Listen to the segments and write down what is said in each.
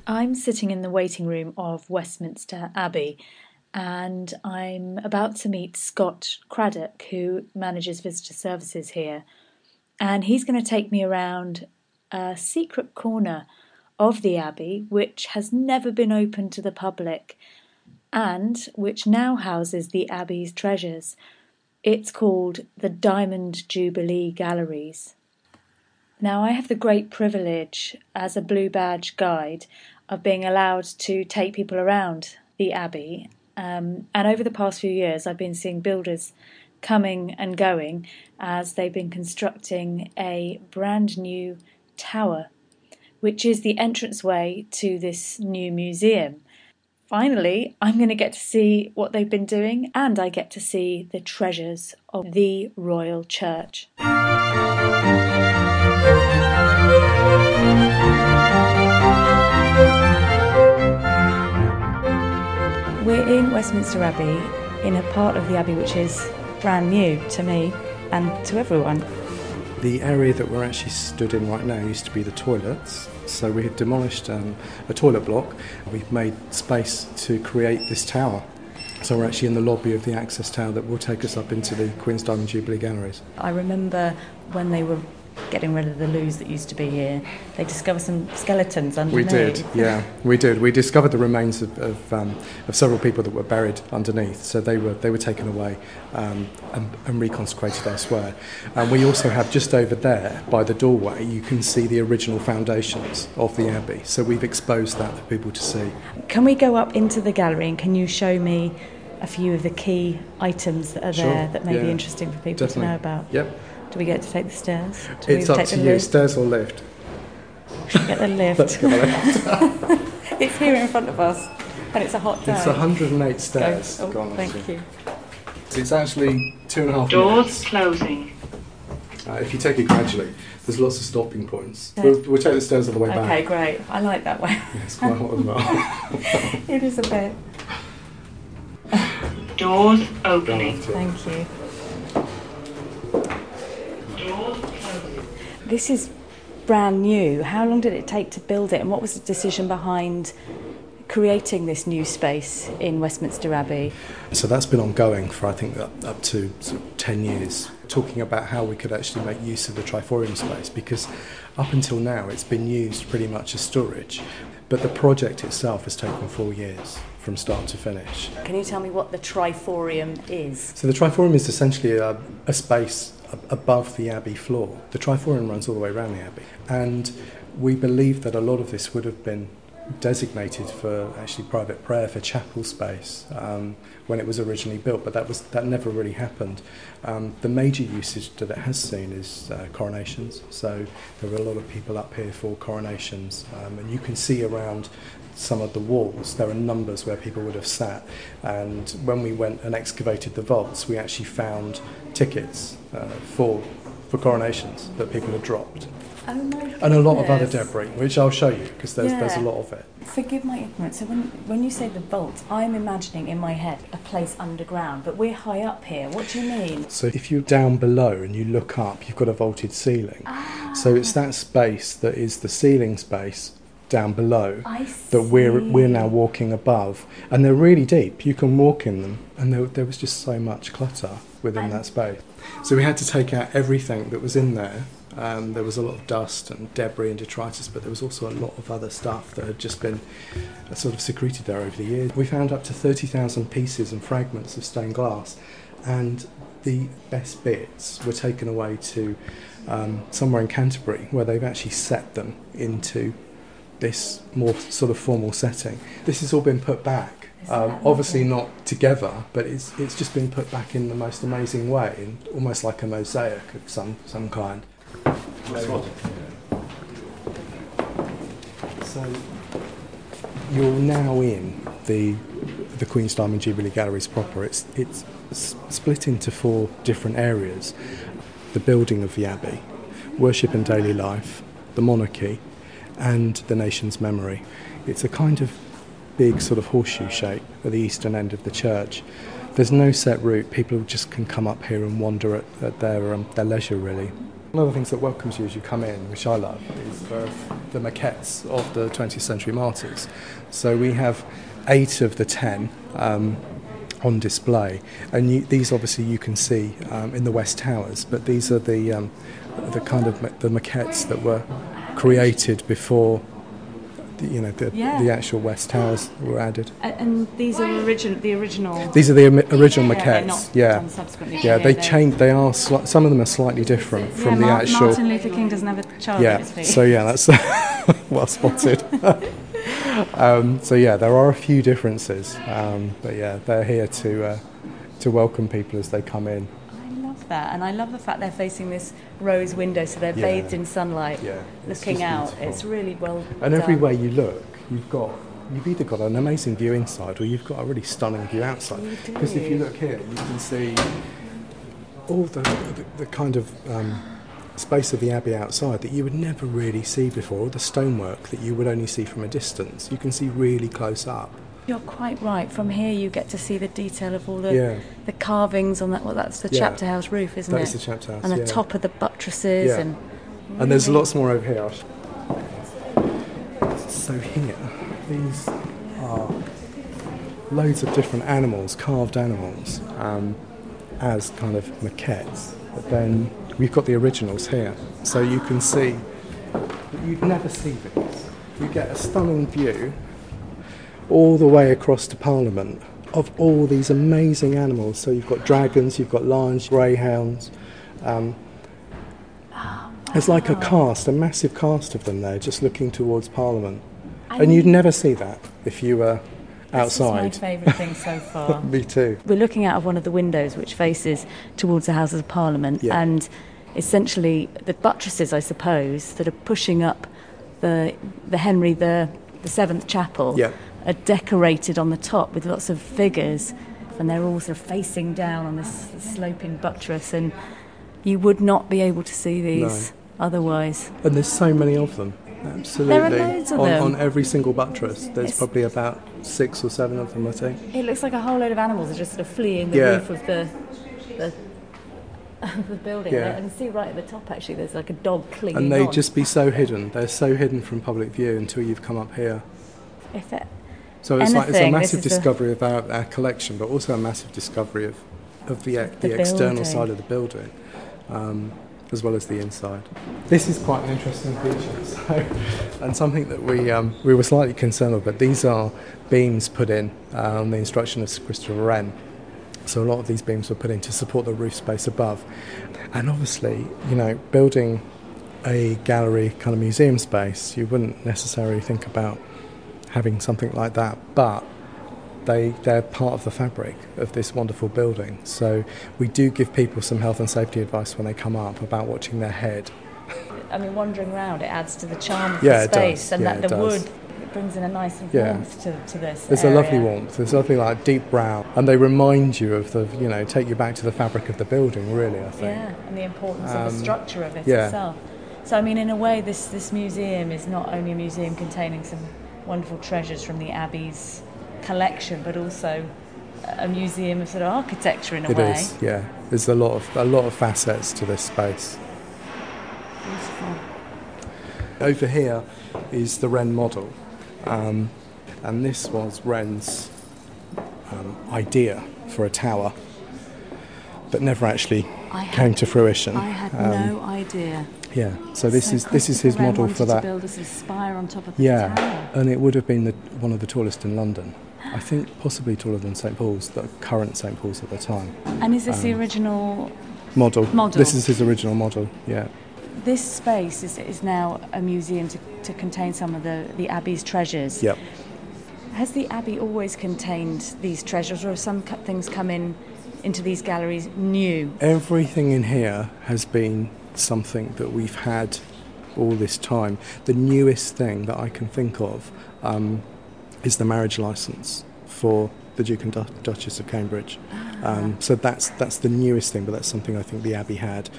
I'm sitting in the waiting room of Westminster Abbey and I'm about to meet Scott Craddock, who manages visitor services here. And he's going to take me around a secret corner of the Abbey, which has never been open to the public and which now houses the Abbey's treasures. It's called the Diamond Jubilee Galleries. Now, I have the great privilege as a Blue Badge guide of being allowed to take people around the Abbey. And over the past few years, I've been seeing builders coming and going as they've been constructing a brand new tower, which is the entranceway to this new museum. Finally, I'm going to get to see what they've been doing, and I get to see the treasures of the Royal Church. We're in Westminster Abbey, in a part of the Abbey which is brand new to me and to everyone. The area that we're actually stood in right now used to be the toilets, so we had demolished a toilet block. We've made space to create this tower. So we're actually in the lobby of the access tower that will take us up into the Queen's Diamond Jubilee Galleries. I remember when they were getting rid of the loos that used to be here, they discovered some skeletons underneath. We did, yeah, we did. We discovered the remains of several people that were buried underneath, so they were taken away and reconsecrated elsewhere. And we also have just over there, by the doorway, you can see the original foundations of the Abbey. So we've exposed that for people to see. Can we go up into the gallery and can you show me a few of the key items that are there that may be interesting for people to know about? Yep. Do we get to take the stairs? It's up to you, stairs or lift? We should get the lift. Let's go lift. It's here in front of us, and it's a hot day. It's 108 stairs. Thank you. It's actually 2.5 Doors minutes. closing. If you take it gradually, there's lots of stopping points. We'll take the stairs all the way back. Okay, great. I like that way. It's quite hot as well. It is a bit. Doors opening. Thank you. Doors closing. This is brand new. How long did it take to build it, and what was the decision behind creating this new space in Westminster Abbey? So that's been ongoing for, I think, up to sort of 10 years, talking about how we could actually make use of the Triforium space, because up until now it's been used pretty much as storage, but the project itself has taken 4 years from start to finish. Can you tell me what the Triforium is? So the Triforium is essentially a space above the Abbey floor. The Triforium runs all the way around the Abbey, and we believe that a lot of this would have been designated for actually private prayer, for chapel space, when it was originally built, but that never really happened. The major usage that it has seen is coronations, so there were a lot of people up here for coronations, and you can see around some of the walls there are numbers where people would have sat, and when we went and excavated the vaults we actually found tickets for coronations that people had dropped. Oh my goodness. And a lot of other debris, which I'll show you because there's a lot of it. Forgive my ignorance. So when you say the vault, I'm imagining in my head a place underground, but we're high up here. What do you mean? So if you're down below and you look up, you've got a vaulted ceiling. So it's that space that is the ceiling space down below that we're now walking above, and they're really deep. You can walk in them, and there was just so much clutter within that space. So we had to take out everything that was in there. There was a lot of dust and debris and detritus, but there was also a lot of other stuff that had just been sort of secreted there over the years. We found up to 30,000 pieces and fragments of stained glass, and the best bits were taken away to somewhere in Canterbury, where they've actually set them into this more sort of formal setting. This has all been put back. Obviously not together, but it's just been put back in the most amazing way, in almost like a mosaic of some kind. So you're now in the Queen's Diamond Jubilee Galleries proper. It's split into 4 different areas: the building of the Abbey, worship and daily life, the monarchy, and the nation's memory. It's a kind of big sort of horseshoe shape at the eastern end of the church. There's no set route. People just can come up here and wander at their leisure, really. One of the things that welcomes you as you come in, which I love, is the maquettes of the 20th century martyrs. So we have 8 of the 10 on display, and these obviously you can see in the West Towers, but these are the kind of the maquettes that were created before the actual West Towers were added. And these are the original. These are the original maquettes. Not done subsequently. They changed. They are. Some of them are slightly different from the actual. Martin Luther King doesn't have a child at his feet. So that's well spotted. So there are a few differences, but they're here to welcome people as they come in. That, and I love the fact they're facing this rose window, so they're bathed in sunlight, looking out. Beautiful. It's really well and done. Everywhere you look, you've either got an amazing view inside, or you've got a really stunning view outside. Because if you look here, you can see all the kind of space of the abbey outside that you would never really see before, the stonework that you would only see from a distance. You can see really close up. You're quite right. From here, you get to see the detail of all the carvings on that. Well, that's the chapter house roof, isn't it? That is the chapter house. And the top of the buttresses, and there's lots more over here. So here, these are loads of different animals, carved animals, as kind of maquettes. But then we've got the originals here, so you can see that you'd never see this. You get a stunning view all the way across to Parliament of all these amazing animals. So you've got dragons, you've got lions, greyhounds. There's like a massive cast of them there, just looking towards Parliament. And you'd never see that if you were outside. This is my favourite thing so far. Me too. We're looking out of one of the windows which faces towards the Houses of Parliament, and essentially the buttresses, I suppose, that are pushing up the Henry the Seventh Chapel are decorated on the top with lots of figures, and they're all sort of facing down on this sloping buttress, and you would not be able to see these otherwise. And there's so many of them. Absolutely. There are loads of them. On every single buttress. There's probably about 6 or 7 of them, I think. It looks like a whole load of animals are just sort of fleeing the roof of the building. And see right at the top, actually, there's like a dog clinging on. And they'd just be so hidden. They're so hidden from public view until you've come up here. So it's a massive discovery of our collection, but also a massive discovery of the external side of the building, as well as the inside. This is quite an interesting feature, and something that we were slightly concerned with, but these are beams put in on the instruction of Sir Christopher Wren. So a lot of these beams were put in to support the roof space above. And obviously, building a gallery kind of museum space, you wouldn't necessarily think about having something like that, but they're part of the fabric of this wonderful building. So we do give people some health and safety advice when they come up about watching their head. I mean, wandering around, it adds to the charm of the space, and that the wood brings in a nice warmth to this. There's area. A lovely warmth. There's a lovely deep brown, and they remind you of take you back to the fabric of the building. Really, I think. Yeah, and the importance of the structure of it itself. So I mean, in a way, this museum is not only a museum containing some wonderful treasures from the Abbey's collection, but also a museum of sort of architecture in a way. It is, yeah. There's a lot of facets to this space. Beautiful. Over here is the Wren model, and this was Wren's idea for a tower, but never actually came to fruition. I had no idea. Yeah, so this is his model for that. To build a spire on top of the tower. And it would have been one of the tallest in London. I think possibly taller than St Paul's, the current St Paul's at the time. And is this the original model? This is his original model. Yeah. This space is now a museum to contain some of the Abbey's treasures. Yep. Has the Abbey always contained these treasures, or have some things come into these galleries new? Everything in here has been something that we've had all this time. The newest thing that I can think of is the marriage licence for the Duke and Duchess of Cambridge. So that's the newest thing, but that's something I think the Abbey had.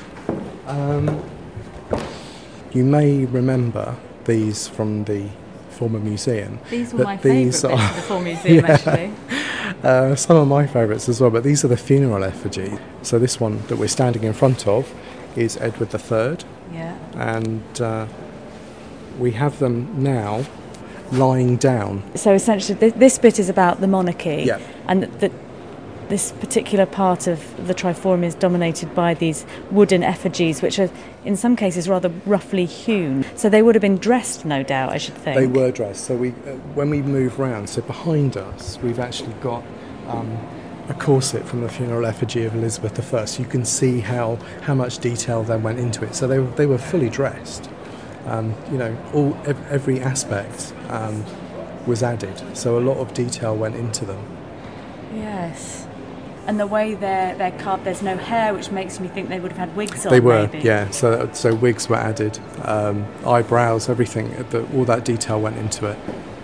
You may remember these from the former museum. These were my favourite bits of the former museum, actually. Some of my favourites as well, but these are the funeral effigy. So this one that we're standing in front of is Edward III. Yeah. And we have them now lying down. So essentially this bit is about the monarchy. Yeah. And this particular part of the Triforium is dominated by these wooden effigies, which are in some cases rather roughly hewn. So they would have been dressed, no doubt, I should think. They were dressed. So when we move round, so behind us, we've actually got a corset from the funeral effigy of Elizabeth I. So you can see how much detail then went into it. So they were fully dressed. Every aspect was added. So a lot of detail went into them. Yes. And the way they're carved, there's no hair, which makes me think they would have had wigs on. They were, maybe. yeah. So wigs were added, eyebrows, everything. All that detail went into it.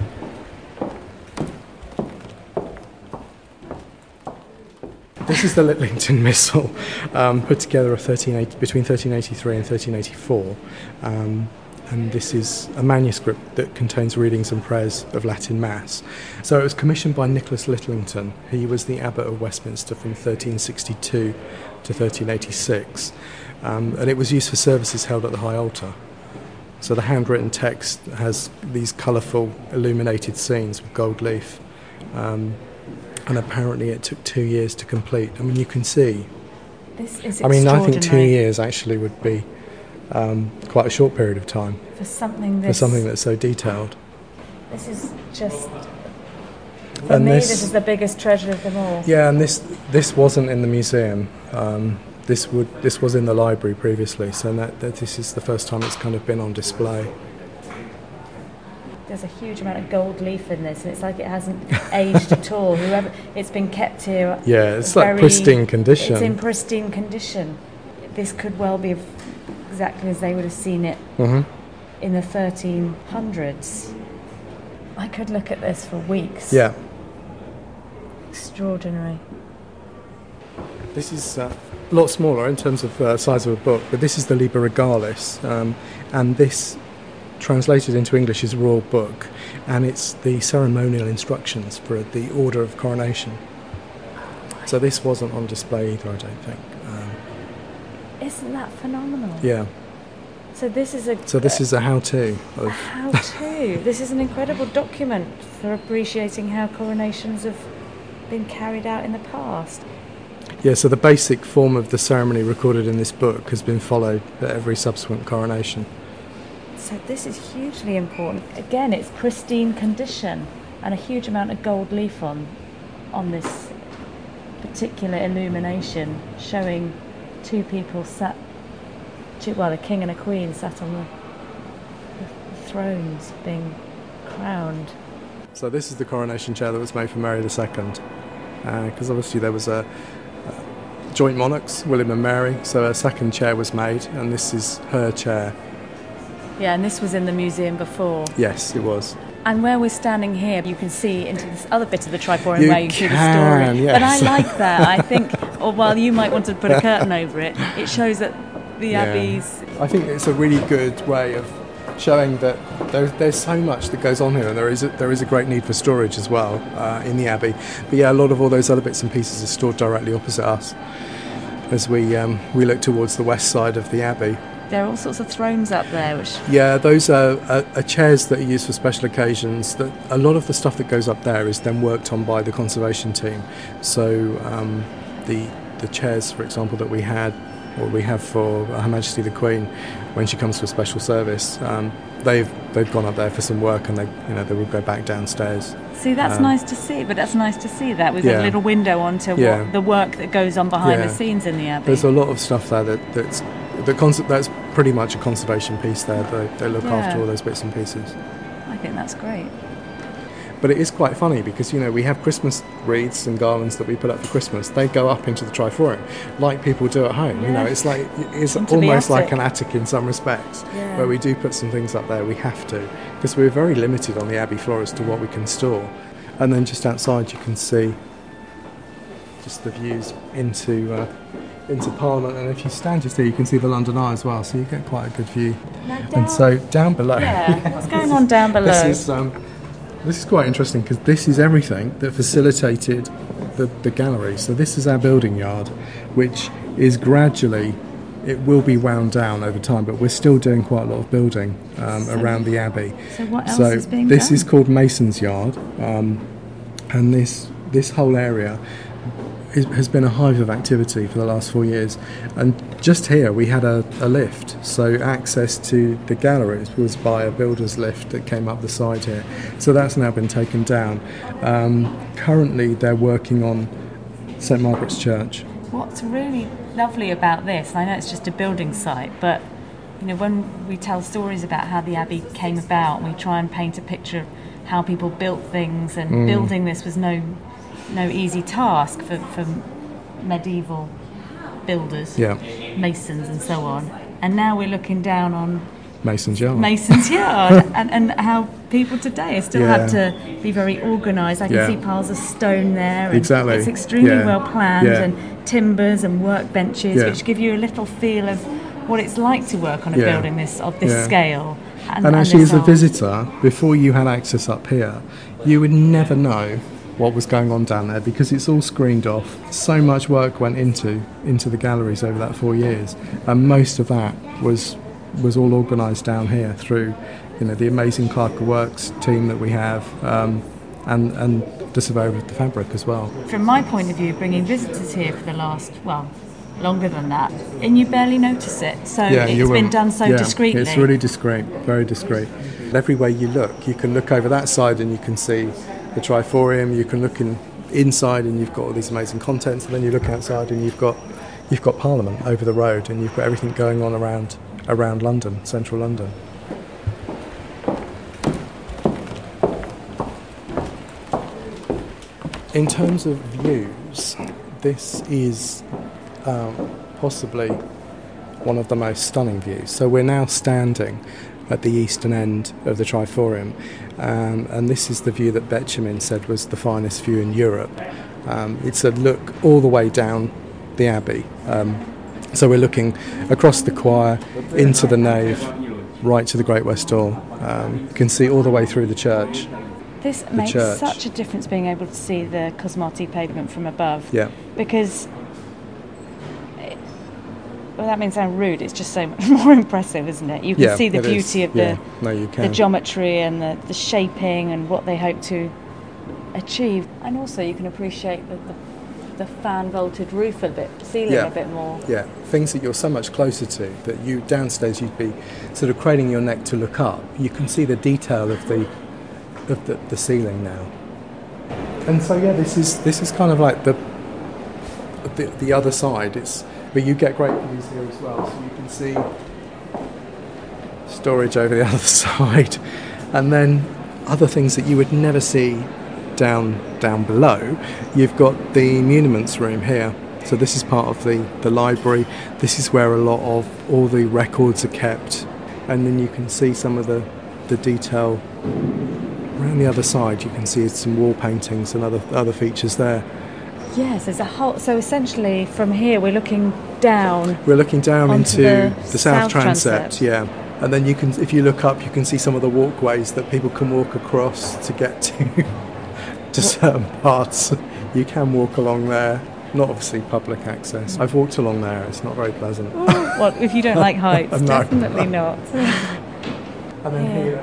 This is the Litlington Missal, put together between 1383 and 1384. And this is a manuscript that contains readings and prayers of Latin Mass. So it was commissioned by Nicholas Litlington. He was the Abbot of Westminster from 1362 to 1386, and it was used for services held at the High Altar. So the handwritten text has these colourful illuminated scenes with gold leaf, and apparently it took 2 years to complete. I mean, you can see. This is I mean, I think 2 years actually would be quite a short period of time for something that's so detailed. This is just, for me, this is the biggest treasure of them all. Yeah, and this wasn't in the museum. This was in the library previously, so this is the first time it's kind of been on display. There's a huge amount of gold leaf in this, and it's like it hasn't aged at all. It's been kept here. Yeah, it's like pristine condition. It's in pristine condition. This could well be exactly as they would have seen it in the 1300s. I could look at this for weeks. Yeah. Extraordinary. This is a lot smaller in terms of size of a book, but this is the Liber Regalis, and this, translated into English, is a royal book, and it's the ceremonial instructions for the order of coronation. So this wasn't on display either, I don't think. Isn't that phenomenal? Yeah. So this is a how-to. A how-to. This is an incredible document for appreciating how coronations have been carried out in the past. Yeah, so the basic form of the ceremony recorded in this book has been followed at every subsequent coronation. So this is hugely important. Again, it's pristine condition and a huge amount of gold leaf on this particular illumination, showing two people a king and a queen sat on the thrones being crowned. So this is the coronation chair that was made for Mary II, because obviously there was a joint monarchs, William and Mary, so a second chair was made, and this is her chair. Yeah, and this was in the museum before? Yes, it was. And where we're standing here, you can see into this other bit of the Triforium where you can see the story. Yes. But I like that. I think, or while you might want to put a curtain over it, it shows that the Abbey's... I think it's a really good way of showing that there's so much that goes on here, and there is a great need for storage as well in the Abbey. But yeah, a lot of all those other bits and pieces are stored directly opposite us as we look towards the west side of the Abbey. There are all sorts of thrones up there, which... Yeah, those are chairs that are used for special occasions. That a lot of the stuff that goes up there is then worked on by the conservation team. So the chairs, for example, that we have for Her Majesty the Queen when she comes to a special service, they've gone up there for some work, and they will go back downstairs. See, that's nice to see, but that's nice to see that with a little window onto the work that goes on behind the scenes in the Abbey. There's a lot of stuff there that's pretty much a conservation piece there. They look after all those bits and pieces. I think that's great. But it is quite funny because, we have Christmas wreaths and garlands that we put up for Christmas. They go up into the Triforium like people do at home. It's almost like an attic in some respects, where we do put some things up there. We have to, because we're very limited on the Abbey floor as to what we can store. And then just outside you can see just the views into Parliament, and if you stand just there you can see the London Eye as well, so you get quite a good view. And so down below, what's going on down below? This is quite interesting because this is everything that facilitated the gallery. So this is our building yard, which is gradually it will be wound down over time, but we're still doing quite a lot of building around the Abbey. So what else is being this done? is called Mason's Yard, and this whole area has been a hive of activity for the last 4 years. And just here we had a lift, so access to the galleries was by a builder's lift that came up the side here. So that's now been taken down. Currently they're working on St Margaret's Church. What's really lovely about this, and I know it's just a building site, but you know, when we tell stories about how the Abbey came about, we try and paint a picture of how people built things, and building this was no easy task for medieval builders, masons and so on. And now we're looking down on Mason's Yard. and how people today still have to be very organised. I can see piles of stone there. And exactly. It's extremely well planned, and timbers and workbenches, which give you a little feel of what it's like to work on a building of this scale. And actually, as a visitor, before you had access up here, you would never know what was going on down there because it's all screened off. So much work went into the galleries over that 4 years, and most of that was all organised down here through, you know, the amazing Clerk of Works team that we have, and the surveyor of the fabric as well. From my point of view, bringing visitors here for the last, longer than that, and you barely notice it. So it's been done so discreetly. It's really discreet, very discreet. Everywhere you look, you can look over that side and you can see the Triforium. You can look inside and you've got all these amazing contents, and then you look outside and you've got Parliament over the road, and you've got everything going on around London, central London. In terms of views, this is possibly one of the most stunning views. So we're now standing at the eastern end of the Triforium, and this is the view that Betjeman said was the finest view in Europe. It's a look all the way down the Abbey. So we're looking across the choir, into the nave, right to the Great West Door. You can see all the way through the church. This makes such a difference, being able to see the Cosmati pavement from above. Yeah. Because, that may sound rude, it's just so much more impressive, isn't it? You can see the beauty of the geometry and the shaping and what they hope to achieve. And also you can appreciate the fan-vaulted roof a bit, ceiling a bit more. Yeah, things that you're so much closer to, that you downstairs you'd be sort of craning your neck to look up. You can see the detail of the ceiling now. And so this is kind of like the other side. But you get great views here as well, so you can see storage over the other side, and then other things that you would never see down below. You've got the muniments room here, so this is part of the library. This is where a lot of all the records are kept, and then you can see some of the detail around the other side. You can see some wall paintings and other features there. Yes, there's a whole. So essentially, from here we're looking down. We're looking down into the South Transept. Transept, and then you can, if you look up, you can see some of the walkways that people can walk across to get to certain parts. You can walk along there. Not obviously public access. I've walked along there. It's not very pleasant. What if you don't like heights? No. Definitely not. And then here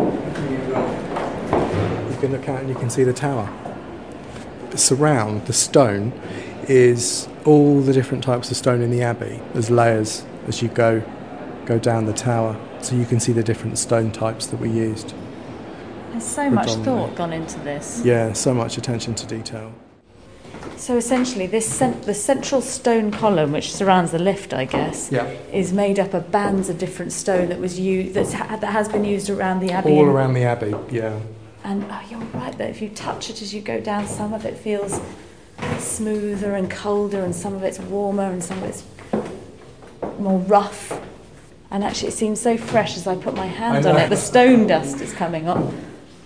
you can look out and you can see the tower. Surround the stone is all the different types of stone in the Abbey. There's layers as you go down the tower, so you can see the different stone types that we used. There's so much thought gone into this. Yeah, so much attention to detail. So essentially, the central stone column, which surrounds the lift, I guess, is made up of bands of different stone that was used that has been used around the Abbey. All around the Abbey, yeah. And you're right that if you touch it as you go down, some of it feels smoother and colder, and some of it's warmer, and some of it's more rough. And actually, it seems so fresh as I put my hand on it. The stone dust is coming up.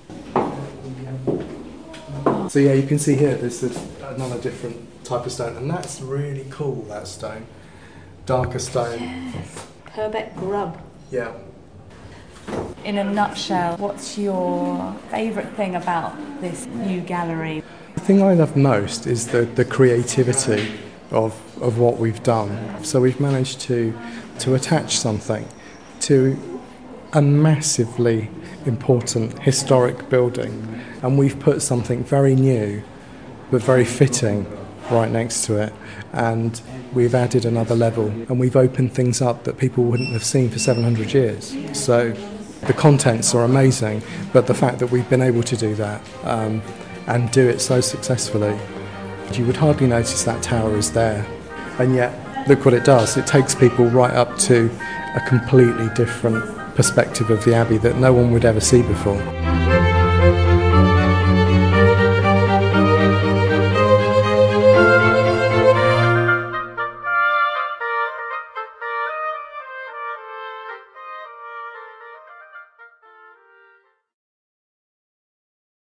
So yeah, you can see here there's another different type of stone, and that's really cool. That stone, darker stone. Yes. Purbeck grub. Yeah. In a nutshell, what's your favourite thing about this new gallery? The thing I love most is the creativity of what we've done. So we've managed to attach something to a massively important historic building, and we've put something very new but very fitting right next to it, and we've added another level, and we've opened things up that people wouldn't have seen for 700 years. So the contents are amazing, but the fact that we've been able to do that and do it so successfully, you would hardly notice that tower is there, and yet look what it does. It takes people right up to a completely different perspective of the Abbey that no one would ever see before.